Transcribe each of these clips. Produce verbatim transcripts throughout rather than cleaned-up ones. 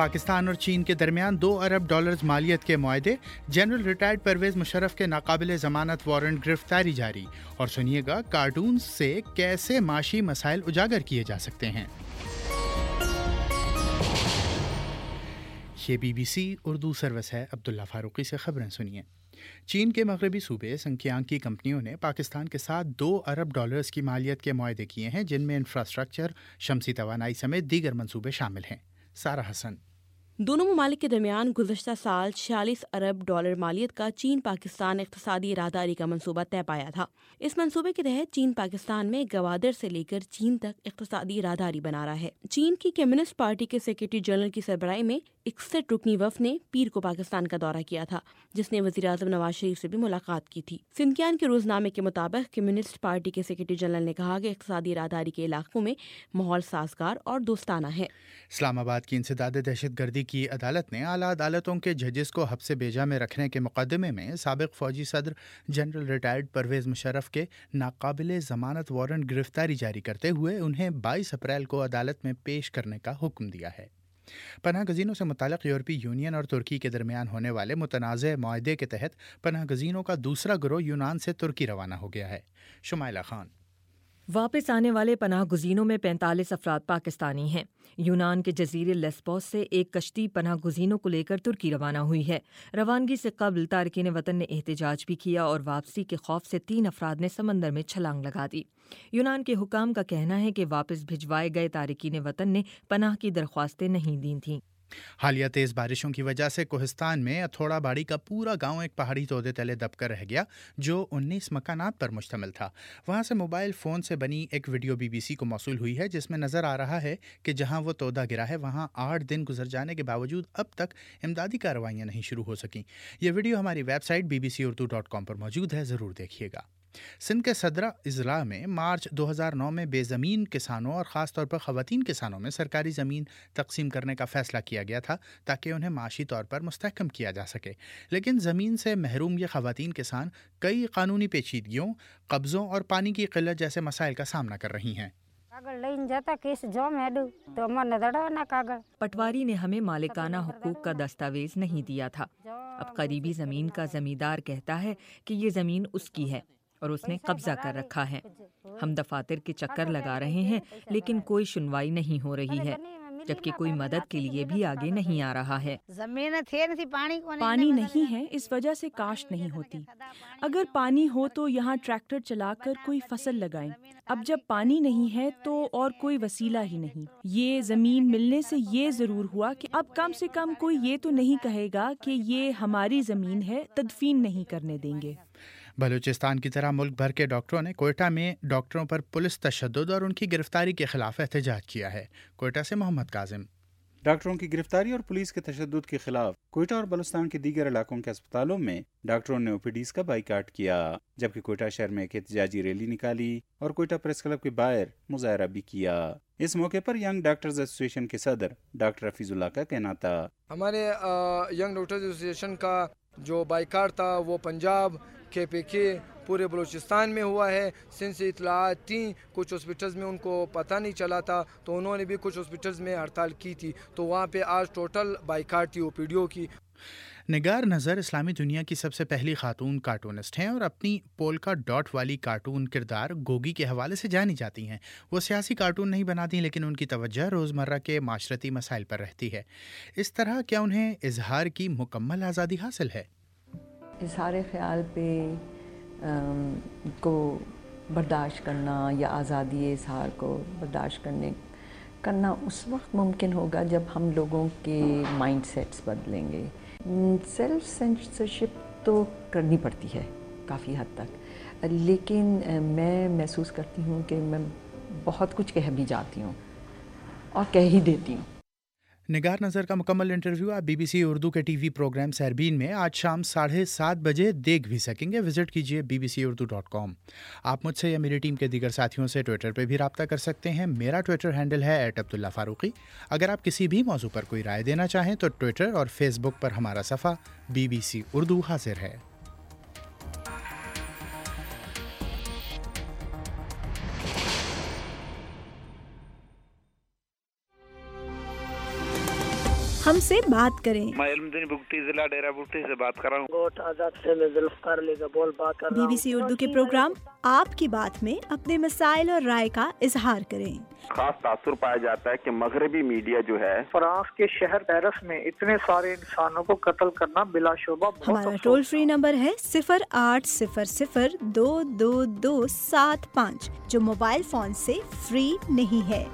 पाकिस्तान और चीन के दरमियान दो अरब डॉलर्स मालियत के मुआहदे, जनरल रिटायर्ड परवेज मुशर्रफ के नाकाबिले जमानत वारंट गिरफ्तारी जारी। और सुनिएगा कार्टून से कैसे माशी मसाइल उजागर किए जा सकते हैं। ये बीबीसी उर्दू सर्विस है। अब्दुल्ला फारूकी से खबरें सुनिए। चीन के मगरबी सूबे संकियांग की कंपनियों ने पाकिस्तान के साथ दो अरब डॉलर्स की मालियत के मुआहदे किए हैं, जिनमें इंफ्रास्ट्रक्चर, शमसी तवानाई समेत दीगर मंसूबे शामिल हैं। सारा हसन। दोनों ममालिक के दरमियान गुज़श्ता साल छियालीस अरब डॉलर मालियत का चीन पाकिस्तान इक़्तिसादी राहदारी का मंसूबा तय पाया था। इस मंसूबे के तहत चीन पाकिस्तान में गवादर से लेकर चीन तक इक़्तिसादी राहदारी बना रहा है। चीन की कम्युनिस्ट पार्टी के सेक्रेटरी जनरल की सरबराही में इकसठ रुकनी वफ़द ने पीर को पाकिस्तान का दौरा किया था, जिसने वज़ीर आज़म नवाज शरीफ से भी मुलाकात की थी। सिंकियान के रोजनामे के मुताबिक कम्युनिस्ट पार्टी के सेक्रेटरी जनरल ने कहा कि इक़्तिसादी राहदारी के इलाकों में माहौल साजगार और दोस्ताना है। इस्लामाबाद की इंसदाद दहशत गर्दी की अदालत ने आला अदालतों के जजेस को हब्से बेजा में रखने के मुकदमे में साबिक फौजी सदर जनरल रिटायर्ड परवेज मुशर्रफ के नाकाबिले जमानत वारंट गिरफ्तारी जारी करते हुए उन्हें बाईस अप्रैल को अदालत में पेश करने का हुक्म दिया है। पनाह गजीनों से मुताल्लिक़ यूरोपीय यूनियन और तुर्की के दरमियान होने वाले मुतनाज़ मुआहदे के तहत पनाह गजीनों का दूसरा गिरोह यूनान से तुर्की रवाना हो गया है। शुमाइला खान। वापस आने वाले पनाह गुज़ीनों में पैंतालीस अफराद पाकिस्तानी हैं। यूनान के जजीरे लेस्बोस से एक कश्ती पनाह गुज़ीनों को लेकर तुर्की रवाना हुई है। रवानगी से कबल तारकीन वतन ने एहतजाज भी किया और वापसी के खौफ से तीन अफराद ने समंदर में छलांग लगा दी। यूनान के हुकाम का कहना है कि वापस भिजवाए गए तारकीन वतन ने पनाह की दरख्वास्तें नहीं दी थीं। हालिया तेज़ बारिशों की वजह से कोहिस्तान में अथोड़ा बाड़ी का पूरा गांव एक पहाड़ी तोदे तले दबकर रह गया, जो उन्नीस मकानात पर मुश्तमिल था। वहां से मोबाइल फ़ोन से बनी एक वीडियो बीबीसी को मौसूल हुई है, जिसमें नज़र आ रहा है कि जहां वो तोदा गिरा है वहां आठ दिन गुजर जाने के बावजूद अब तक इमदादी कार्रवाइयाँ नहीं शुरू हो सकीं। ये वीडियो हमारी website B B C Urdu dot com पर मौजूद है, ज़रूर देखिएगा। सिंध के सदरा इजला में मार्च दो हज़ार नौ में बेज़मीन किसानों और ख़ास तौर पर ख़वातीन किसानों में सरकारी ज़मीन तकसीम करने का फ़ैसला किया गया था ताकि उन्हें माशी तौर पर मुस्तहकम किया जा सके। लेकिन ज़मीन से महरूम ये ख़वातीन किसान कई कानूनी पेचीदगियों, कब्ज़ों और पानी की क़िल्लत जैसे मसाइल का सामना कर रही हैं। पटवारी ने हमें मालिकाना हुकूक का दस्तावेज नहीं दिया था। अब करीबी ज़मीन का ज़मींदार कहता है कि ये ज़मीन उसकी है और उसने कब्जा कर रखा है। हम दफातर के चक्कर लगा रहे हैं, लेकिन कोई सुनवाई नहीं हो रही है, जबकि कोई मदद के लिए भी आगे नहीं आ रहा है। पानी नहीं है, इस वजह से काश्त नहीं होती। अगर पानी हो तो यहाँ ट्रैक्टर चलाकर कोई फसल लगाएं। अब जब पानी नहीं है तो और कोई वसीला ही नहीं। ये जमीन मिलने से ये जरूर हुआ कि अब कम से कम कोई ये तो नहीं कहेगा कि ये हमारी जमीन है, तदफीन नहीं करने देंगे। बलूचिस्तान की तरह मुल्क भर के डॉक्टरों ने कोयटा में डॉक्टरों पर पुलिस तशद्दुद और उनकी गिरफ्तारी के खिलाफ एहतजाज किया है। कोयटा से मोहम्मद काजिम। डॉक्टरों की गिरफ्तारी और पुलिस के तशद्दुद के खिलाफ कोयटा और बलूचिस्तान के दीगर इलाकों के अस्पतालों में डॉक्टरों ने ओपीडीज का बाइकाट किया, जबकि कोयटा शहर में एक एहतजाजी रैली निकाली और कोयटा प्रेस क्लब के बाहर मुजाहरा भी किया। इस मौके पर यंग डॉक्टर्स एसोसिएशन के सदर डॉक्टर हफीजुल्लाह का कहना था, हमारे यंग डॉक्टर्स एसोसिएशन का जो बाइकाट था वो पंजाब के पी के पूरे बलूचिस्तान में हुआ है। सिंध से इतलात थी, कुछ हॉस्पिटल्स में उनको पता नहीं चला था तो उन्होंने भी कुछ हॉस्पिटल्स में हड़ताल की थी, तो वहाँ पे आज टोटल बाइकाट थी ओपीडीओ की। निगार नज़र इस्लामी दुनिया की सबसे पहली खातून कार्टूनिस्ट हैं और अपनी पोल्का डॉट वाली कार्टून किरदार गोगी के हवाले से जानी जाती हैं। वो सियासी कार्टून नहीं बनाती, लेकिन उनकी तवज्जो रोज़मर्रा के माशरती मसाइल पर रहती है। इस तरह क्या उन्हें इजहार की मुकम्मल आज़ादी हासिल है? इजहार ख्याल पे को बर्दाश्त करना या आज़ादी इजहार को बर्दाश्त करने करना उस वक्त मुमकिन होगा जब हम लोगों के माइंड सेट्स बदलेंगे। सेल्फ सेंसरशिप तो करनी पड़ती है काफ़ी हद तक, लेकिन मैं महसूस करती हूँ कि मैं बहुत कुछ कह भी जाती हूँ और कह ही देती हूँ। निगार नज़र का मुकम्मल इंटरव्यू आप बीबीसी उर्दू के टीवी प्रोग्राम सरबीन में आज शाम साढ़े सात बजे देख भी सकेंगे। विजिट कीजिए B B C Urdu dot com. आप मुझसे या मेरी टीम के दीगर साथियों से ट्विटर पे भी रब्ता कर सकते हैं। मेरा ट्विटर हैंडल है एट अब्दुल्ला फारूकी। अगर आप किसी भी मौजू पर कोई राय देना चाहें तो ट्विटर और फेसबुक पर हमारा सफ़ा बी बी सी उर्दू हाजिर है। ہم سے بات کریں۔ میں علمدین بگٹی ضلع ڈیرہ بگٹی سے بات کر رہا ہوں۔ گوٹ آزاد سے میں ذوالفقار علی کا بول بات کر رہا ہوں۔ بی بی سی اردو کے پروگرام آپ کی بات میں اپنے مسائل اور رائے کا اظہار کریں۔ خاص تاثر پایا جاتا ہے کہ مغربی میڈیا جو ہے فرانس کے شہر پیرس میں اتنے سارے انسانوں کو قتل کرنا بلا شبہ بہت ہمارا ٹول فری نمبر ہے صفر آٹھ صفر صفر دو دو دو سات پانچ جو موبائل فون سے فری نہیں ہے۔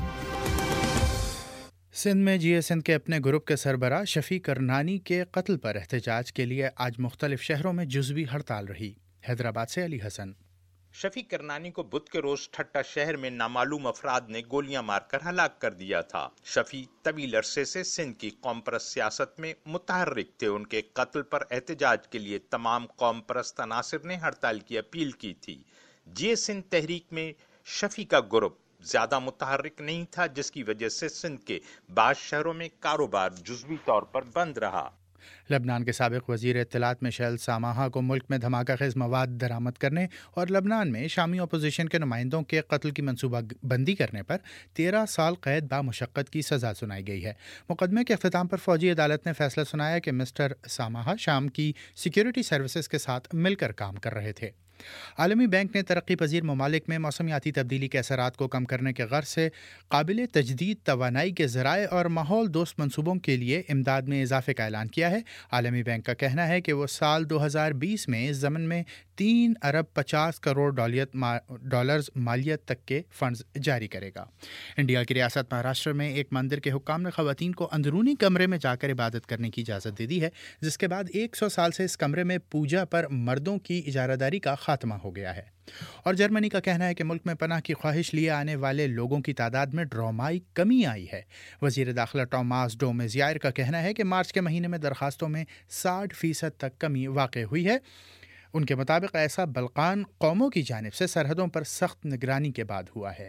سندھ میں جی اے سندھ کے اپنے گروپ کے سربراہ شفیع کرنانی کے قتل پر احتجاج کے لیے آج مختلف شہروں میں جزوی ہڑتال رہی۔ حیدرآباد سے علی حسن۔ شفیع کرنانی کو بدھ کے روز ٹھٹا شہر میں نامعلوم افراد نے گولیاں مار کر ہلاک کر دیا تھا۔ شفیع طویل عرصے سے سندھ کی قوم پرست سیاست میں متحرک تھے۔ ان کے قتل پر احتجاج کے لیے تمام قوم پرست عناصر نے ہڑتال کی اپیل کی تھی۔ جی اے سندھ تحریک میں شفیع کا گروپ زیادہ متحرک نہیں تھا، جس کی وجہ سے سندھ کے بعض شہروں میں کاروبار جزوی طور پر بند رہا۔ لبنان کے سابق وزیر اطلاعات میشیل ساماہا کو ملک میں دھماکہ خیز مواد درآمد کرنے اور لبنان میں شامی اپوزیشن کے نمائندوں کے قتل کی منصوبہ بندی کرنے پر تیرہ سال قید بامشقت کی سزا سنائی گئی ہے۔ مقدمے کے اختتام پر فوجی عدالت نے فیصلہ سنایا کہ مسٹر ساماہا شام کی سیکیورٹی سروسز کے ساتھ مل کر کام کر رہے تھے۔ عالمی بینک نے ترقی پذیر ممالک میں موسمیاتی تبدیلی کے اثرات کو کم کرنے کے غرض سے قابل تجدید توانائی کے ذرائع اور ماحول دوست منصوبوں کے لیے امداد میں اضافے کا اعلان کیا ہے۔ عالمی بینک کا کہنا ہے کہ وہ سال دو ہزار بیس میں اس ضمن میں تین ارب پچاس کروڑ ڈالرز مالیت تک کے فنڈز جاری کرے گا۔ انڈیا کی ریاست مہاراشٹر میں ایک مندر کے حکام نے خواتین کو اندرونی کمرے میں جا کر عبادت کرنے کی اجازت دے دی ہے، جس کے بعد ایک سو سال سے اس کمرے میں پوجا پر مردوں کی اجارہ داری کا خاتمہ ہو گیا ہے۔ اور جرمنی کا کہنا ہے کہ ملک میں پناہ کی خواہش لیے آنے والے لوگوں کی تعداد میں ڈرامائی کمی آئی ہے۔ وزیر داخلہ ٹاماس ڈو میزیائر کا کہنا ہے کہ مارچ کے مہینے میں درخواستوں میں ساٹھ فیصد تک کمی واقع ہوئی ہے۔ ان کے مطابق ایسا بلقان قوموں کی جانب سے سرحدوں پر سخت نگرانی کے بعد ہوا ہے۔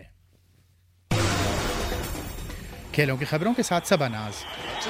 کھیلوں کی خبروں کے ساتھ Saba Naz.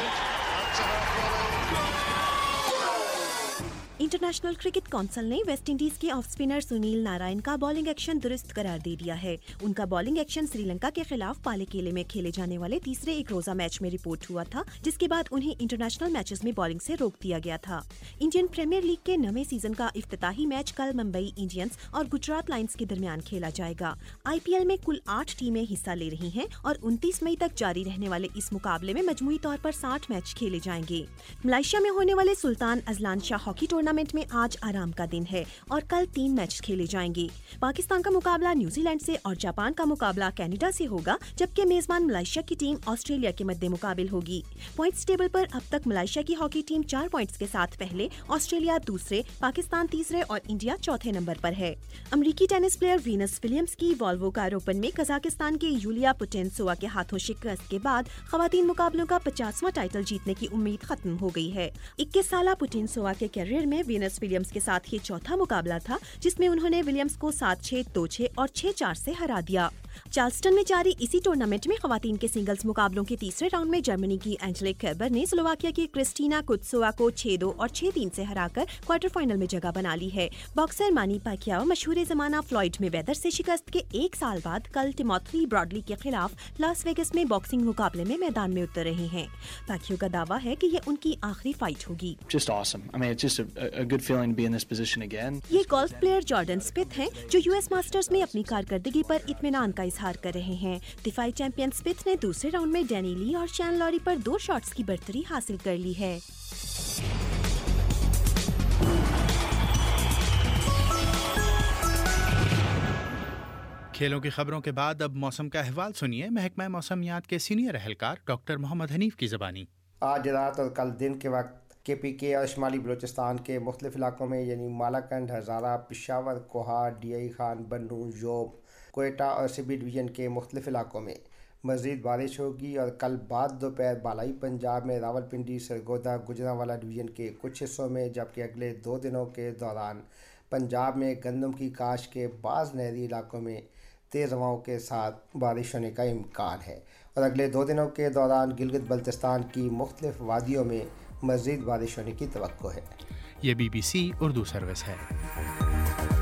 International Cricket Council نے ویسٹ انڈیز کے آف اسپنر سنیل نارائن کا بالنگ ایکشن درست قرار دے دیا ہے۔ ان کا بالنگ ایکشن سری لنکا کے خلاف پالیکیلے میں کھیلے جانے والے تیسرے ایک روزہ میچ میں رپورٹ ہوا تھا، جس کے بعد انہیں انٹرنیشنل میچز میں بالنگ سے روک دیا گیا تھا۔ انڈین پریمیئر لیگ کے نویں سیزن کا افتتاحی میچ کل ممبئی انڈینز اور گجرات لائنز کے درمیان کھیلا جائے گا۔ آئی پی ایل میں کل آٹھ ٹیمیں حصہ لے رہی ہیں اور انتیس مئی تک جاری رہنے والے اس مقابلے میں مجموعی طور پر ساٹھ میچ کھیلے جائیں گے۔ ملائیشیا میں ہونے والے سلطان ازلان شاہ ہاکی ٹورنامنٹ میں آج آرام کا دن ہے اور کل تین میچ کھیلے جائیں گے۔ پاکستان کا مقابلہ نیوزی لینڈ سے اور جاپان کا مقابلہ کینیڈا سے ہوگا، جبکہ میزبان ملائیشیا کی ٹیم آسٹریلیا کے مد مقابل ہوگی۔ پوائنٹس ٹیبل پر اب تک ملائیشیا کی ہاکی ٹیم چار پوائنٹس کے ساتھ پہلے، آسٹریلیا دوسرے، پاکستان تیسرے اور انڈیا چوتھے نمبر پر ہے۔ امریکی ٹینس پلیئر وینس ولیمز کی والوو کار اوپن میں قزاقستان کے یولیا پوٹینسووا کے ہاتھوں شکست کے بعد خواتین مقابلوں کا پچاسواں ٹائٹل جیتنے کی امید ختم ہو گئی ہے۔ اکیس سالہ پوٹینسووا کے کیریئر میں وینس ولیمز کے ساتھ یہ چوتھا مقابلہ تھا، جس میں انہوں نے ولیمز کو سات چھ، دو چھ اور چھ چار سے ہرا دیا۔ چارلسٹن میں جاری اسی ٹورنامنٹ میں خواتین کے سنگلز مقابلوں کے تیسرے راؤنڈ میں جرمنی کی اینجلک کربر نے سلوواکیا کی کرسٹینا کٹسووا کو چھ دو اور چھ تین سے ہرا کر کوارٹر فائنل میں جگہ بنا لی ہے۔ باکسر مانی پیکیاو مشہور زمانہ فلوئڈ میں ویدر سے شکست کے ایک سال بعد کل ٹیموتھی براڈلی کے خلاف لاس ویگس میں باکسنگ مقابلے میں میدان میں اتر رہے ہیں۔ پیکیاو کا دعویٰ ہے کہ یہ ان کی آخری فائٹ ہوگی۔ یہ گولف پلیئر جارڈن اسپتھ ہیں جو یو ایس ماسٹرز میں اپنی کارکردگی پر اطمینان کا اظہار کر رہے ہیں۔ دفاعی چیمپئن اسپتھ نے دوسرے راؤنڈ میں ڈینی لی اور شین لوری پر دو شاٹس کی برتری حاصل کر لی ہے۔ کھیلوں کی خبروں کے بعد اب موسم کا احوال سنیے محکمہ موسمیات کے سینئر اہلکار ڈاکٹر محمد حنیف کی زبانی۔ آج رات اور کل دن کے وقت کے پی کے اور شمالی بلوچستان کے مختلف علاقوں میں یعنی مالاکنڈ، ہزارہ، پشاور، کوہا، ڈی آئی خان، بنوں، جوب، کوئٹہ اور سبی ڈویژن کے مختلف علاقوں میں مزید بارش ہوگی اور کل بعد دوپہر بالائی پنجاب میں راولپنڈی، سرگودا، گوجرانوالا ڈویژن کے کچھ حصوں میں، جبکہ اگلے دو دنوں کے دوران پنجاب میں گندم کی کاشت کے بعض نہری علاقوں میں تیز ہواؤں کے ساتھ بارش ہونے کا امکان ہے اور اگلے دو دنوں کے دوران گلگت بلتستان کی مختلف وادیوں میں مزید بارش ہونے کی توقع ہے۔ یہ B B C Urdu service ہے۔